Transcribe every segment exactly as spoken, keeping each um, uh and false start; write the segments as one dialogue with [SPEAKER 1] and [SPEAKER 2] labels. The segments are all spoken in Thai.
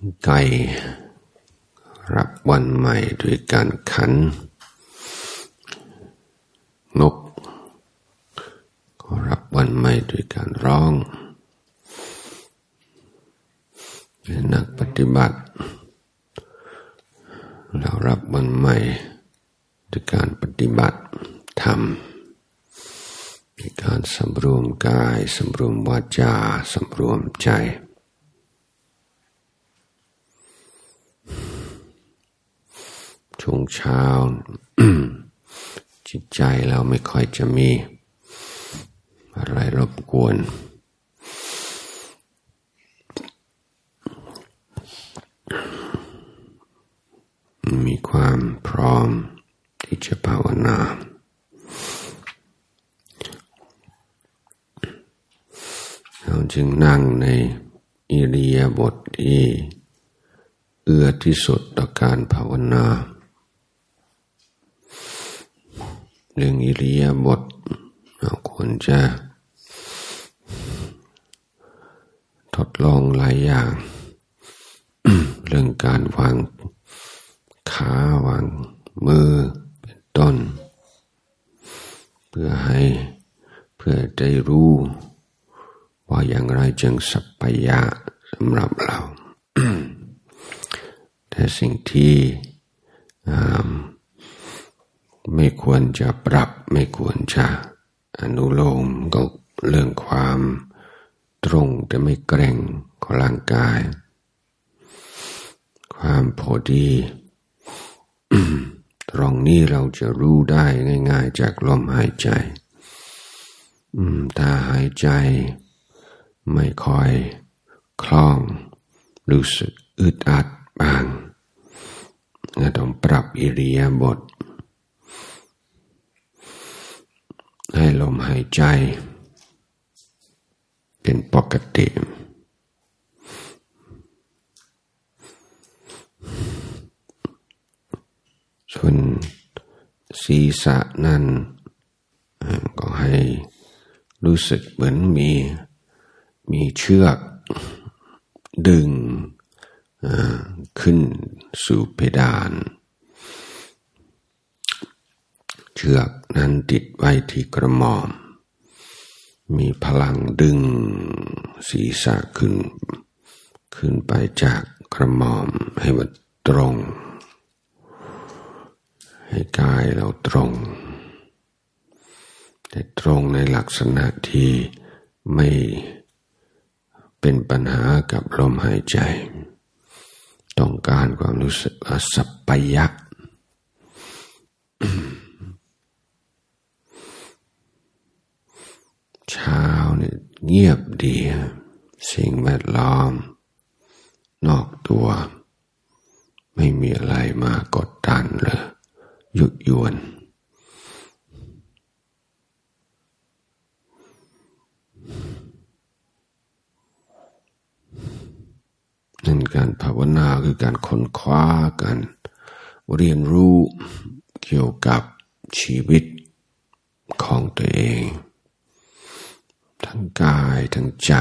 [SPEAKER 1] ไก่รับวันใหม่ด้วยการขันนกก็รับวันใหม่ด้วยการร้องเป็นนักปฏิบัติเรารับวันใหม่ด้วยการปฏิบัติธรรมมีการสำรวมกายสำรวมวาจาสำรวมใจช่วงเช้า จิตใจเราไม่ค่อยจะมีอะไรรบกวนมีความพร้อมที่จะภาวนาเราจึงนั่งในอิริยาบถที่เอื้อที่สุดต่อการภาวนาเรื่องอิริยาบถเราควรจะทดลองหลายอย่าง เรื่องการวางขาวางมือเป็นต้นเพื่อให้เพื่อได้รู้ว่าอย่างไรจึงสัปปายะสำหรับเรา แต่สิ่งที่ไม่ควรจะปรับไม่ควรจะอนุโลมก็เรื่องความตรงแต่ไม่เกร็งของร่างกายความพอดี ตรงนี้เราจะรู้ได้ง่ายๆจากลมหายใจถ้าหายใจไม่ค่อยคล่องรู้สึกอึดอัดบ้างก็ต้องปรับอิริยาบถให้ลมหายใจเป็นปกติส่วนศีรษะนั้นก็ให้รู้สึกเหมือนมีมีเชือกดึงขึ้นสู่เพดานเชือกนั้นติดไว้ที่กระหม่อมมีพลังดึงศีรษะขึ้นขึ้นไปจากกระหม่อมให้มันตรงให้กายเราตรงแต่ตรงในลักษณะที่ไม่เป็นปัญหากับลมหายใจต้องการความรู้สึกสัปปายะ เช้าเนี่ยเงียบดีสิ่งแวดล้อมนอกตัวไม่มีอะไรมากดดันเลยยุยวนนั่นการภาวนาคือการค้นคว้าการเรียนรู้เกี่ยวกับชีวิตของตัวเองทั้งกายทั้งใจ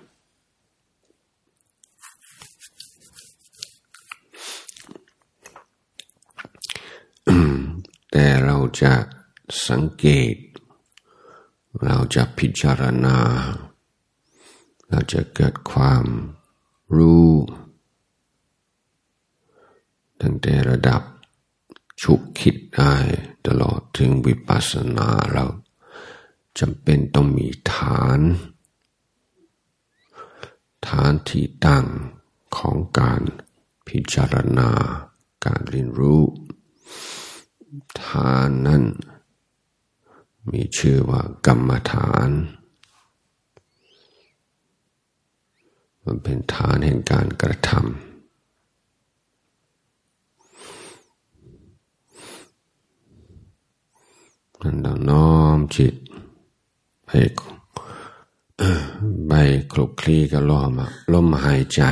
[SPEAKER 1] แต่เราจะสังเกตเราจะพิจารณาเราจะเกิดความรู้ตั้งแต่ระดับฉุกคิดได้ตลอดถึงวิปัสสนาเราจำเป็นต้องมีฐานฐานที่ตั้งของการพิจารณาการเรียนรู้ฐานนั้นมีชื่อว่ากรรมฐานมันเป็นฐานแห่งการกระทำนั่นเราน้อมจิตไปไปคลุกคลีกับลมลมหายใจ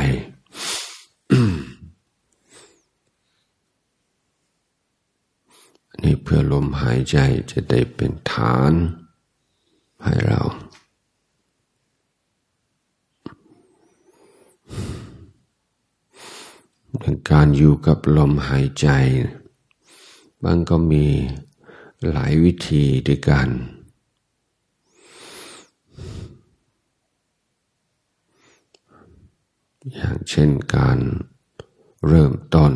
[SPEAKER 1] นี่เพื่อลมหายใจจะได้เป็นฐานให้เรา
[SPEAKER 2] เ
[SPEAKER 1] อย่างการอยู่กับลมหายใจมันก็มีหลายวิธีด้วยกันอย่างเช่นการเริ่มต้น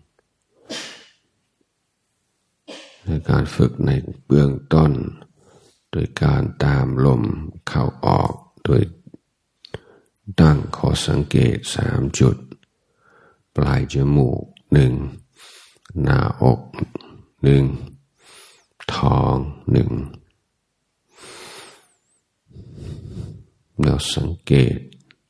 [SPEAKER 1] ในการฝึกในเบื้องต้นโดยการตามลมเข้าออกโดยตั้งข้อสังเกตสามจุดปลายจมูกหนึ่งหน้าอกหนึ่งท้องหนึ่งเราสังเกต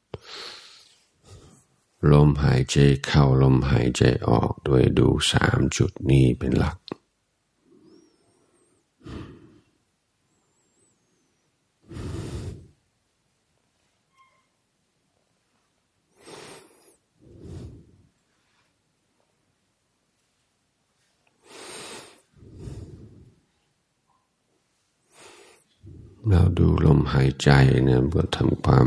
[SPEAKER 1] ลมหายใจเข้าลมหายใจออกโดยดูสามจุดนี้เป็นหลักเราดูลมหายใจเนี่ยเพื่อทำความ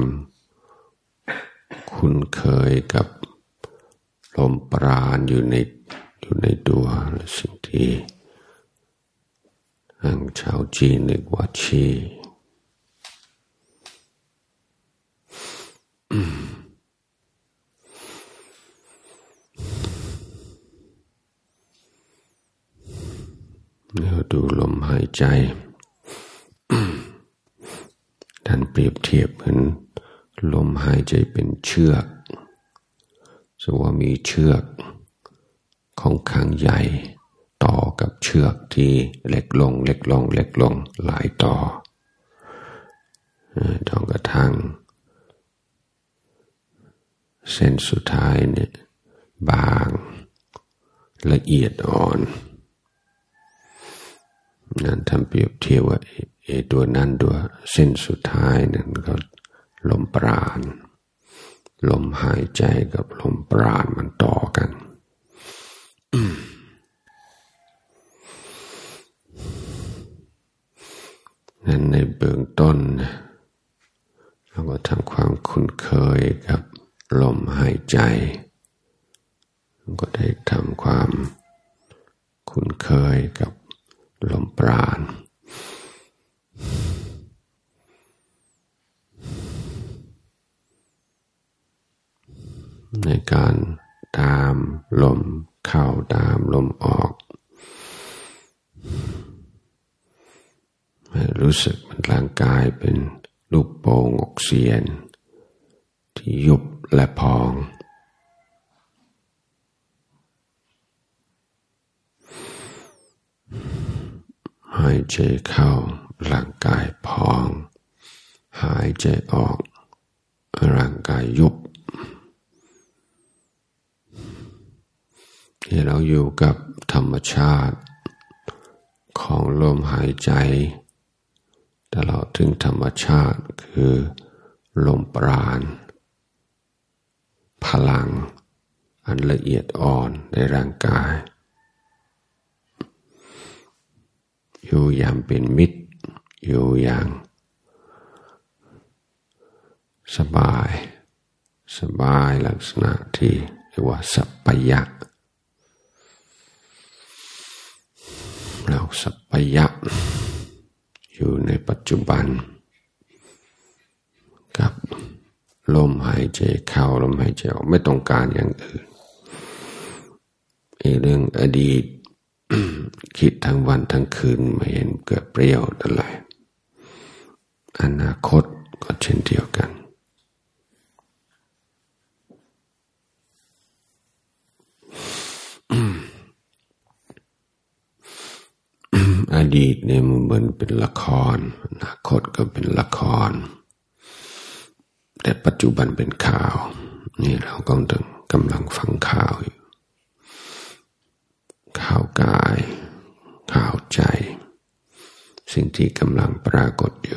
[SPEAKER 1] คุ้นเคยกับลมปราณอยู่ในอยู่ในตัวสิ่งที่ทางชาวจีนเรียกว่าชีเราดูลมหายใจท่านเปรียบเทียบเหมือนลมหายใจเป็นเชือกสมมติว่ามีเชือกของข้างใหญ่ต่อกับเชือกที่เล็กลงเล็กลงเล็กลงหลายต่อจนกระทั่งเส้นสุดท้ายเนี่ยบางละเอียดอ่อนนั่นทำเปรียบเทียบว่าไอ้ตัวนั้นตัวเส้นสุดท้ายนั่นก็ลมปราณลมหายใจกับลมปราณมันต่อกันนั้นในเบื้องต้นเราก็ทำความคุ้นเคยกับลมหายใจก็ได้ทำความคุ้นเคยกับลมปราณในการตามลมเข้าตามลมออกให้รู้สึกมันร่างกายเป็นลูกโป่งอกเสียนที่ยุบและพองหายใจเข้าร่างกายพองหายใจออกร่างกายยุบที่เราอยู่กับธรรมชาติของลมหายใจตลอดถึงธรรมชาติคือลมปราณพลังอันละเอียดอ่อนในร่างกายอยู่อย่างเป็นมิตรอยู่อย่างสบายสบายลักษณะที่เรียกว่าสัปปายะเราสัปปายะอยู่ในปัจจุบันกับลมหายใจเข้าลมหายใจออกไม่ต้องการอย่างอื่นไอ้เรื่องอดีต คิดทั้งวันทั้งคืนไม่เห็นเกิดประโยชน์อะไรอนาคตก็เช่นเดียวกันอดีตเนี่ยมันเหมือนเป็นละครอนาคตก็เป็นละครแต่ปัจจุบันเป็นข่าวนี่เรากำลังกำลังฟังข่าวอยู่ข่าวกายข่าวใจสิ่งที่กำลังปรากฏอยู่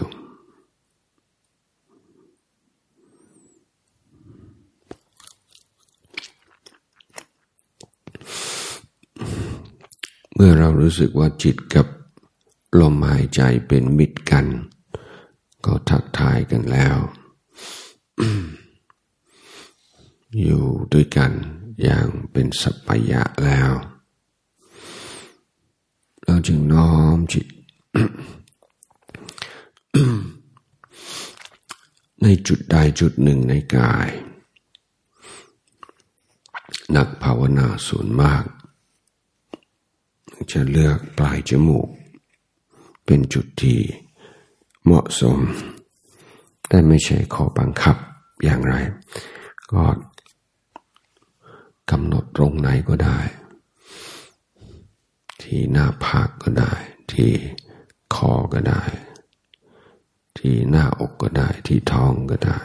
[SPEAKER 1] เมื่อเรารู้สึกว่าจิตกับลมหายใจเป็นมิตรกันก็ทักทายกันแล้ว อยู่ด้วยกันอย่างเป็นสัพพยะแล้วเราจึงน้อมจิต ในจุดใดจุดหนึ่งในกายนักภาวนาส่วนมากจะเลือกปลายจมูกเป็นจุดที่เหมาะสมแต่ไม่ใช่ข้อบังคับอย่างไรก็กำหนดตรงไหนก็ได้ที่หน้าผากก็ได้ที่คอก็ได้ที่หน้าอกก็ได้ที่ท้องก็ได้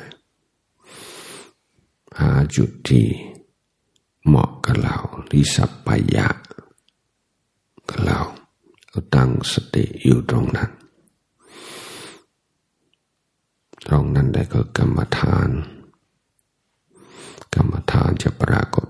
[SPEAKER 1] หาจุดที่เหมาะกับเราที่สัพพยะกับเราก็ตั้งสติอยู่ตรงนั้นตรงนั้นได้ก็กรรมฐานกรรมฐานจะปรากฏ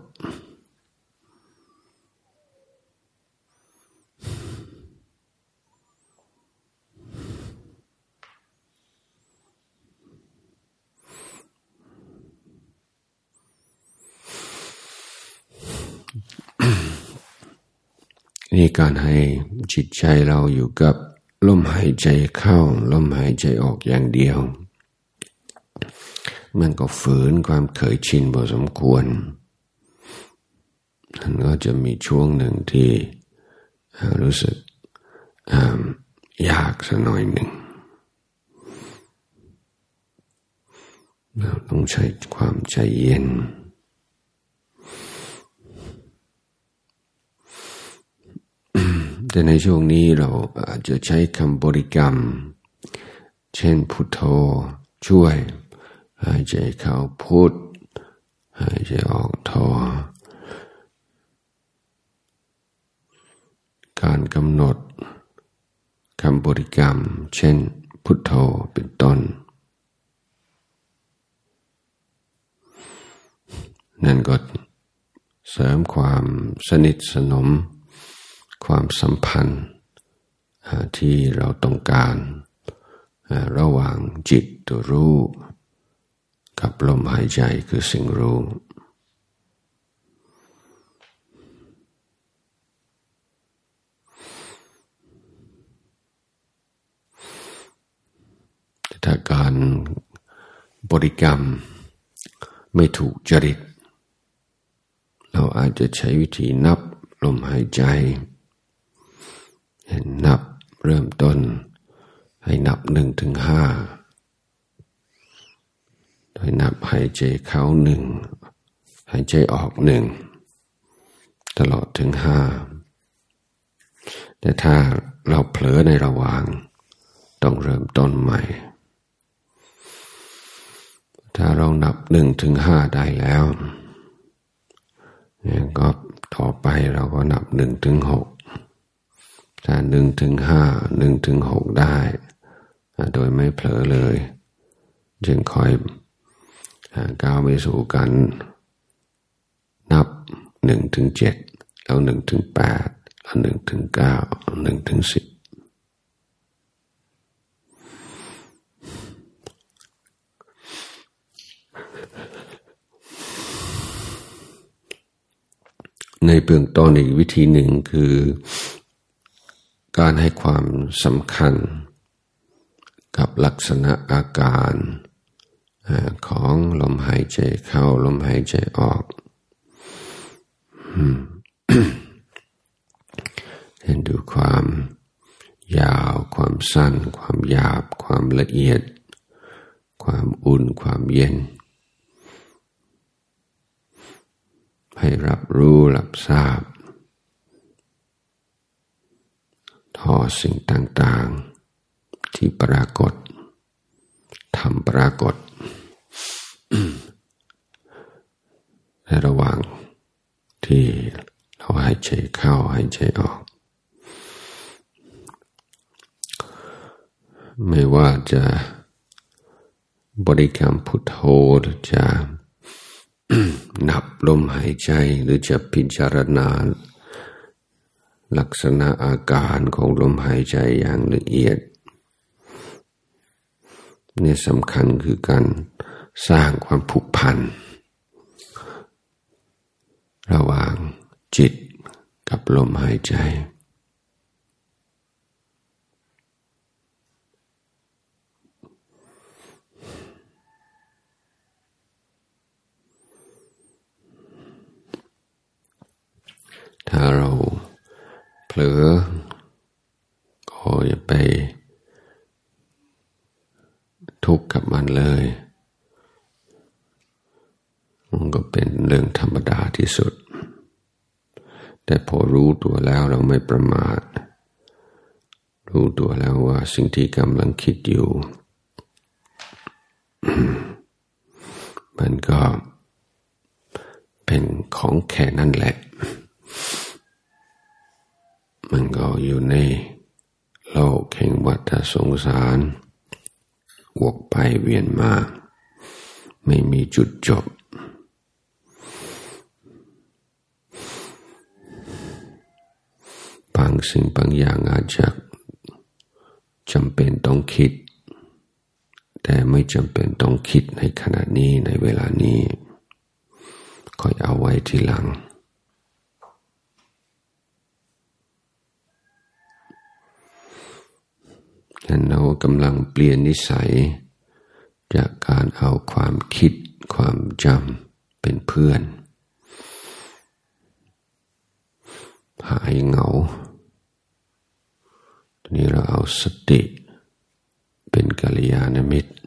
[SPEAKER 1] นี่การให้จิตใจเราอยู่กับลมหายใจเข้าลมหายใจออกอย่างเดียวมันก็ฝืนความเคยชินพอสมควรมันก็จะมีช่วงหนึ่งที่รู้สึกยากสักหน่อยหนึ่งเราต้องใช้ความใจเย็นแต่ในช่วงนี้เราอาจจะใช้คำบริกรรมเช่นพุทโธช่วยหายใจเข้าพุทหายใจออกโธการกำหนดคำบริกรรมเช่นพุทโธเป็นต้นนั่นก็เสริมความสนิทสนมความสัมพันธ์ที่เราต้องการระหว่างจิตตัวรู้กับลมหายใจคือสิ่งรู้ถ้าการบริกรรมไม่ถูกจริตเราอาจจะใช้วิธีนับลมหายใจนับเริ่มต้นให้นับหนึ่งถึงห้าโดยนับหายใจเข้าหนึ่งหายใจออกหนึ่งตลอดถึงห้าแต่ถ้าเราเผลอในระหว่างต้องเริ่มต้นใหม่ถ้าเรานับหนึ่งถึงห้าได้แล้วเนี่ยก็ต่อไปเราก็นับหนึ่งถึงหกถ้าหนึ่งถึงห้าหนึ่งถึงหกได้โดยไม่เผลอเลยจึงคอยก้าวไปสู่การนับหนึ่งถึงเจ็ดแล้วหนึ่งถึงแปดแล้วหนึ่งถึงเก้าหนึ่งถึงสิบในเบื้องต้นอีกวิธีหนึ่งคือการให้ความสำคัญกับลักษณะอาการของลมหายใจเข้าลมหายใจออก เห็นดูความยาวความสั้นความหยาบความละเอียดความอุ่นความเย็นให้รับรู้รับทราบต่อสิ่งต่างๆที่ปรากฏทำปรากฏ ในระหว่างที่เราหายใจเข้าหายใจออกไม่ว่าจะบริกรรมพุทโธหรือจะ นับลมหายใจหรือจะพิจารณาลักษณะอาการของลมหายใจอย่างละเอียดนี่สำคัญคือการสร้างความผูกพันระหว่างจิตกับลมหายใจถ้าเราเผลอก็อย่าไปทุกข์กับมันเลยมันก็เป็นเรื่องธรรมดาที่สุดแต่พอรู้ตัวแล้วเราไม่ประมาทรู้ตัวแล้วว่าสิ่งที่กำลังคิดอยู่ มันก็เป็นของแค่นั้นแหละมันก็อยู่ในโลกแห่งวัฏสงสารวกไปเวียนมาไม่มีจุดจบบางสิ่งบางอย่างอาจจะจำเป็นต้องคิดแต่ไม่จำเป็นต้องคิดในขณะนี้ในเวลานี้ค่อยเอาไว้ทีหลังเรากำลังเปลี่ยนนิสัยจากการเอาความคิดความจำเป็นเพื่อนหายเหงาทีนี้เราเอาสติเป็นกัลยาณมิตร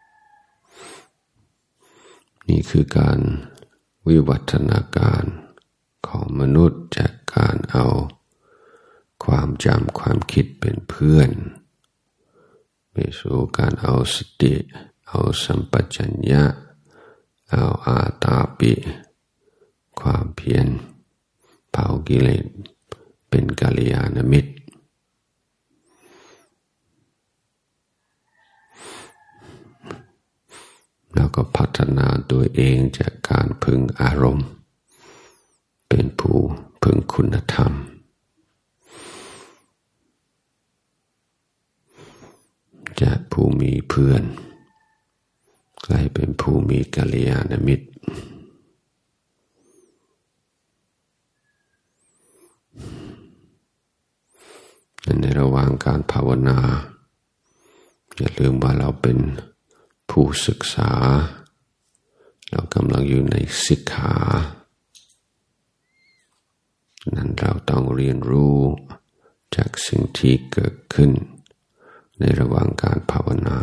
[SPEAKER 1] นี่คือการวิวัฒนาการของมนุษย์จากการเอาความจำความคิดเป็นเพื่อนไปสู่การเอาสติเอาสัมปชัญญะเอาอาตาปิความเพียรเผากิเลสเป็นกัลยาณมิตรแล้วก็พัฒนาตัวเองจากการพึงอารมณ์เป็นผู้พึงคุณธรรมจากผู้มีเพื่อนกลายเป็นผู้มีกัลยาณมิตรในระหว่างการภาวนาอย่าลืมว่าเราเป็นผู้ศึกษาเรากำลังอยู่ในสิกขานั้นเราต้องเรียนรู้จากสิ่งที่เกิดขึ้นในระหว่างการภาวนา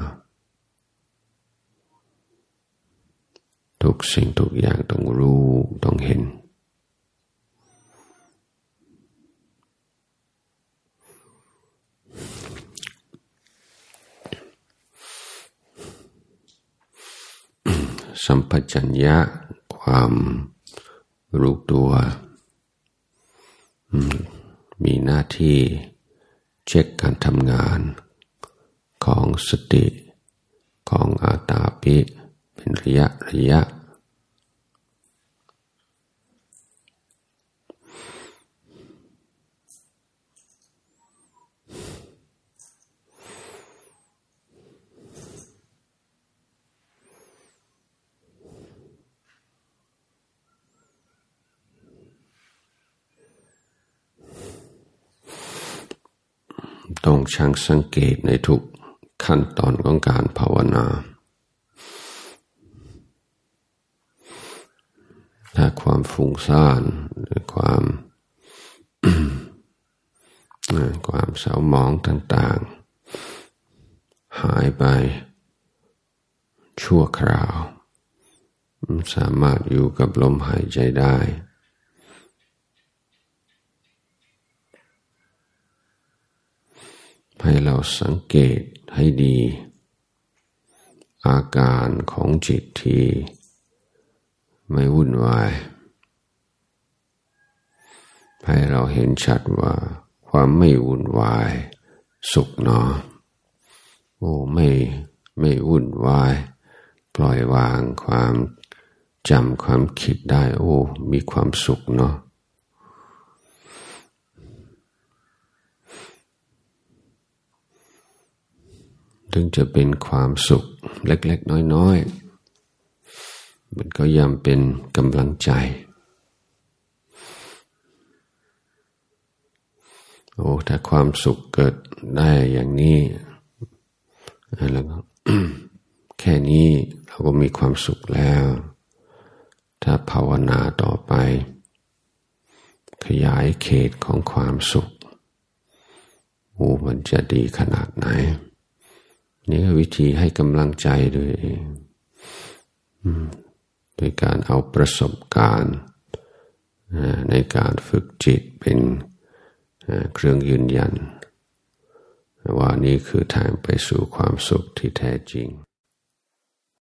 [SPEAKER 1] ทุกสิ่งทุกอย่างต้องรู้ต้องเห็นสัมปชัญญะความรู้ตัวมีหน้าที่เช็คการทำงานของสติของอาตาปิเป็นระยะระยะต้องช่างสังเกตในทุกขั้นตอนของการภาวนาถ้าความฟุ้งซ่านหรือความ ความเศร้าหมองต่างๆหายไปชั่วคราวสามารถอยู่กับลมหายใจได้ให้เราสังเกตให้ดีอาการของจิตที่ไม่วุ่นวายให้เราเห็นชัดว่าความไม่วุ่นวายสุขเนาะโอ้ไม่ไม่วุ่นวายปล่อยวางความจำความคิดได้โอ้มีความสุขเนาะถึงจะเป็นความสุขเล็กๆน้อยๆมันก็ย่อมเป็นกำลังใจโอ้ถ้าความสุขเกิดได้อย่างนี้แล้วก็ แค่นี้เราก็มีความสุขแล้วถ้าภาวนาต่อไปขยายเขตของความสุขโอ้มันจะดีขนาดไหนนี่ก็วิธีให้กำลังใจด้วยเองโดยการเอาประสบการณ์ในการฝึกจิตเป็นเครื่องยืนยันว่านี่คือทางไปสู่ความสุขที่แท้จริง